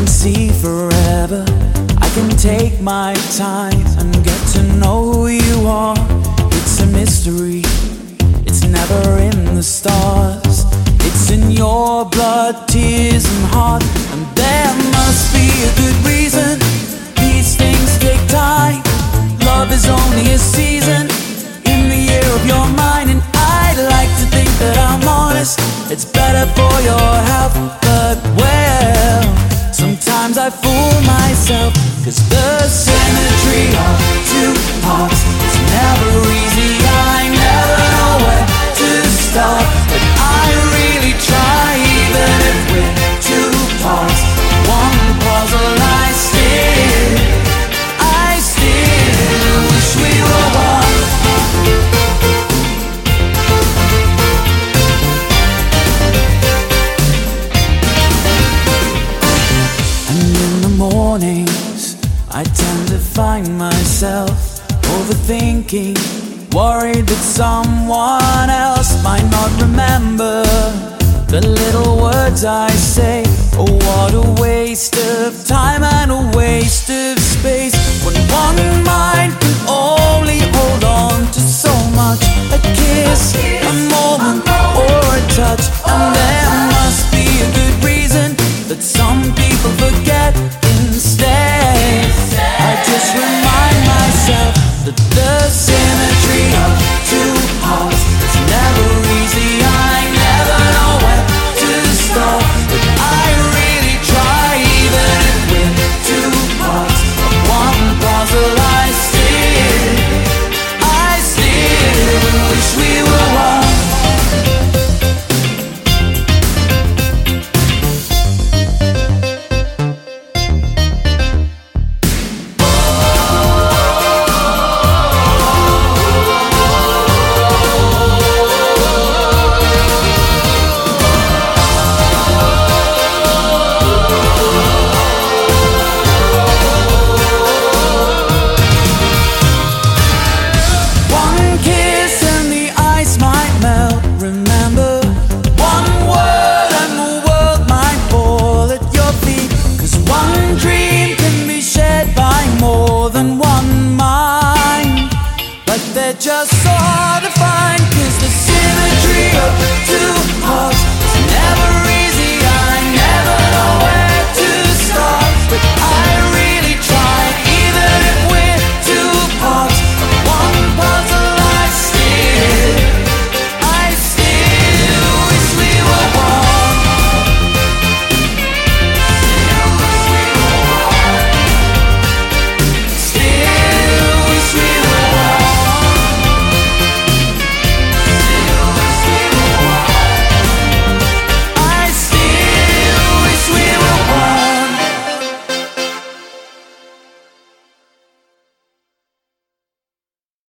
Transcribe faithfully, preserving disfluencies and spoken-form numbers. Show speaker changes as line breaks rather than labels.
can see forever. I can take my time and get to know who you are. It's a mystery, it's never in the stars. It's in your blood, tears and heart. And there must be a good reason. These things take time. Love is only a season in the year of your mind. And I'd like to think that I'm honest. It's better for your health. But well, sometimes I fool myself, 'cause the symmetry of two hearts is never easy. I never know where to start, but I really try. Even if we're two parts, one puzzle, I still, I still wish we were one. And in the mornings I tend to find myself overthinking, worried that someone else might not remember the little words I say. Oh, what a waste of time and a waste of